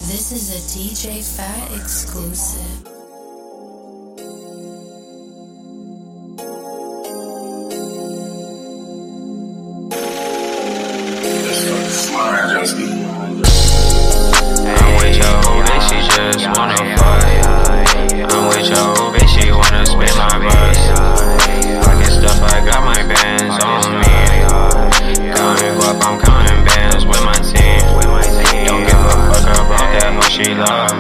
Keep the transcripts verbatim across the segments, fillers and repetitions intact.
This is a D J Fat exclusive. I'm with your bitch, she just wanna fuck. I'm with your bitch, she wanna spin my bus. Fucking stuff, I got my bands on me. Counting guap, I'm counting bands with my team. Don't give a fuck about that hoe, she love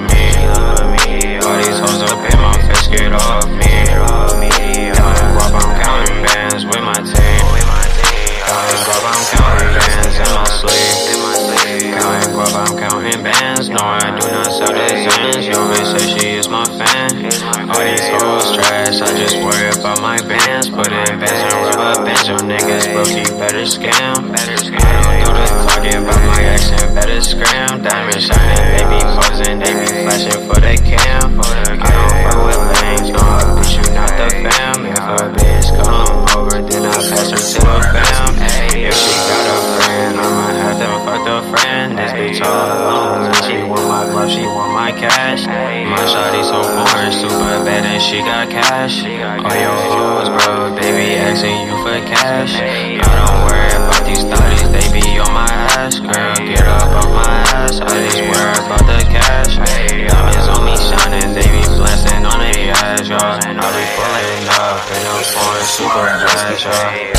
me. All these hoes up in my face, get off me. Counting guap, I'm counting bands with my team. Counting guap, I'm counting bands in my sleep. Counting guap, I'm counting bands. No, I do not sell designs. Yo, bitch say she is my fan. All these hoes trash, I just worry about my bands. Put in bands and rubber bands. Your niggas broke, you better scam. I don't do the talking about my accent, better scram. Diamond shining, they be posing, they be flashing for the cam. I don't fuck with lanes, no, bitch, you not the fam. If a bitch come over, then I pass her to the fam. If she got a friend, I'ma have to fuck the friend. This bitch all alone, she want my love, she want my cash. My shawty so foreign, super bad and she got cash. All your hoes, bro, they be asking you for cash. I don't worry about these thotties, they be on my ass. Girl, get up off my ass, I just worry about the cash. Diamonds on me shining, they be blasting on the ass, y'all. And I be pulling up in a foreign super flash, y'all.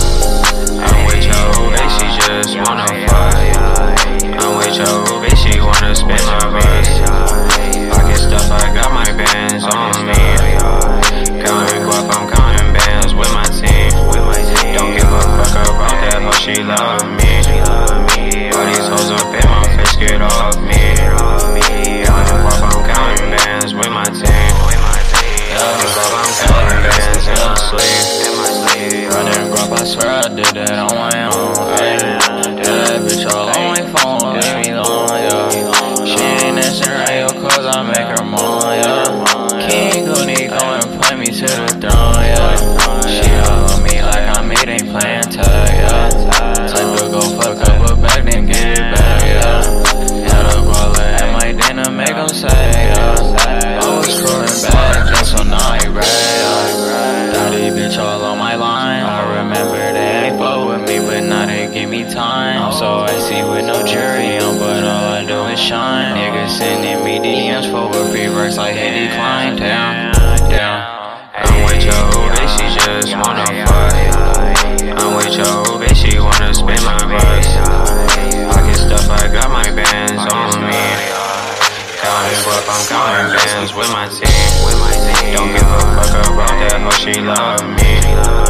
I'm with your bitch, she just wanna fuck. I'm with your bitch, she wanna spin my bus. Pocket stuff, I got my bands on me. Counting guap, I'm counting bands with my team. Don't give a fuck about that hoe, she love me. All these hoes up in my face, get off me. Counting guap, I'm counting bands with my team. Counting guap, I'm counting bands in my sleep. Running guap, I swear I did that on my own. Ayy, that bitch all on my phone, leave me alone, yeah. She ain't answering radio cause I make her moan, yeah. King Goonie go and play me to the throne, yeah. She all on me like I made, ain't playing tag, yeah. Type to go fuck up a bag, then get it back, yeah. Had a guala at my dinner, make them say, yeah. I was scrolling back, just so now I rap, yeah. Dirty bitch all on my line. I remember they ain't fuck with me, but now they give me time. I'm so icy with no jury on, but all I do is shine. Niggas sending me D Ms for a free verse, I hit decline. Down, down. I'm with your bitch, she just wanna fuck. I'm with your bitch, she wanna spin my bus. Pocket stuff, I got my bands on me. Counting guap, I'm counting bands with my team. Don't give a fuck about that hoe, she love me.